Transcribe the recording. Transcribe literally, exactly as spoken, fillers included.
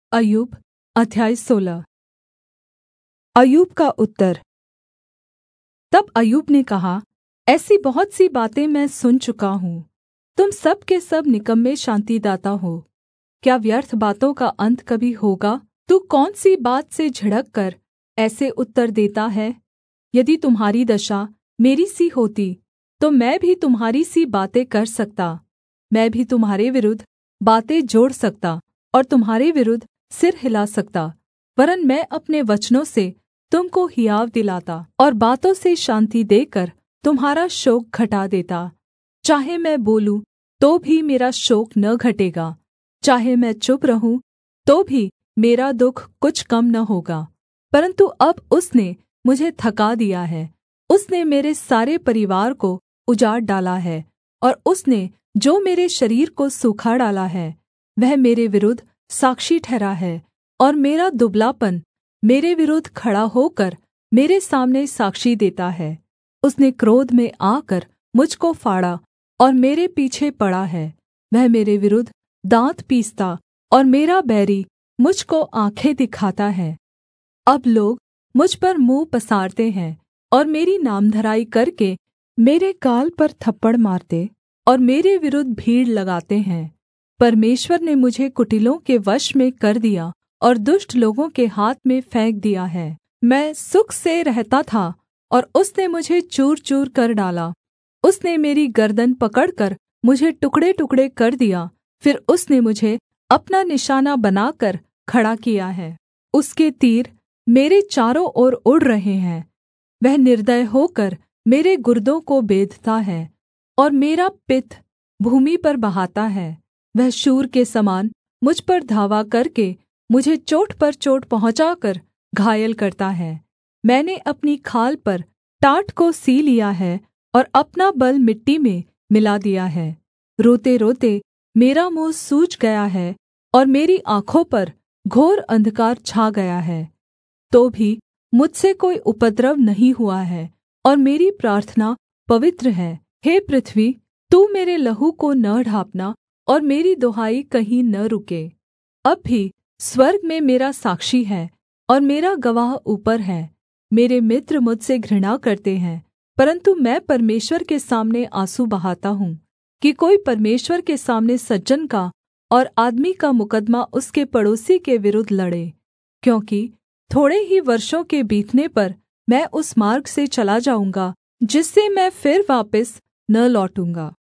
अय्यूब अध्याय सोलह। अय्यूब का उत्तर। तब अय्यूब ने कहा, ऐसी बहुत सी बातें मैं सुन चुका हूँ। तुम सब के सब निकम्मे शान्तिदाता हो। क्या व्यर्थ बातों का अन्त कभी होगा? तू कौन सी बात से झिड़क कर ऐसे उत्तर देता है? यदि तुम्हारी दशा मेरी सी होती तो मैं भी तुम्हारी सी बातें कर सकता। मैं भी तुम्हारे विरुद्ध बातें जोड़ सकता और तुम्हारे विरुद्ध सिर हिला सकता, वरन् मैं अपने वचनों से तुम को हियाव दिलाता और बातों से शान्ति देकर तुम्हारा शोक घटा देता। चाहे मैं बोलूँ तो भी मेरा शोक न घटेगा, चाहे मैं चुप रहूँ तो भी मेरा दुःख कुछ कम न होगा। परन्तु अब उसने मुझे थका दिया है, उसने मेरे सारे परिवार को उजाड़ डाला है, और उसने जो मेरे शरीर को सूखा डाला है वह मेरे विरुद्ध साक्षी ठहरा है, और मेरा दुबलापन मेरे विरुद्ध खड़ा होकर मेरे सामने साक्षी देता है। उसने क्रोध में आकर मुझ को फाड़ा और मेरे पीछे पड़ा है। वह मेरे विरुद्ध दाँत पीसता और मेरा बैरी मुझ को आँखें दिखाता है। अब लोग मुझ पर मुँह पसारते हैं और मेरी नामधराई करके मेरे गाल पर थप्पड़ मारते और मेरे विरुद्ध भीड़ लगाते हैं। परमेश्वर ने मुझे कुटिलों के वश में कर दिया और दुष्ट लोगों के हाथ में फेंक दिया है। मैं सुख से रहता था और उसने मुझे चूर-चूर कर डाला। उसने मेरी गर्दन पकड़कर मुझे टुकड़े-टुकड़े कर दिया, फिर उसने मुझे अपना निशाना बनाकर खड़ा किया है। उसके तीर मेरे चारों ओर उड़ रहे हैं। वह निर्दय होकर मेरे गुर्दों को बेधता है और मेरा पित्त भूमि पर बहाता है। वह शूर के समान मुझ पर धावा करके मुझे चोट पर चोट पहुँचाकर घायल करता है। मैंने अपनी खाल पर टाट को सी लिया है और अपना बल मिट्टी में मिला दिया है। रोते-रोते मेरा मुँह सूज गया है और मेरी आँखों पर घोर अंधकार छा गया है। तो भी मुझसे कोई उपद्रव नहीं हुआ है और मेरी प्रार्थना पवित्र है। हे पृथ्वी, तू मेरे लहू को न ढाँपना और मेरी दुहाई कहीं न रुके। अब भी स्वर्ग में मेरा साक्षी है और मेरा गवाह ऊपर है। मेरे मित्र मुझसे घृणा करते हैं, परन्तु मैं परमेश्वर के सामने आँसू बहाता हूँ कि कोई परमेश्वर के सामने सज्जन का और आदमी का मुकद्दमा उसके पड़ोसी के विरुद्ध लड़े। क्योंकि थोड़े ही वर्षों के बीतने पर मैं उस मार्ग से चला जाऊँगा जिससे मैं फिर वापिस न लौटूँगा।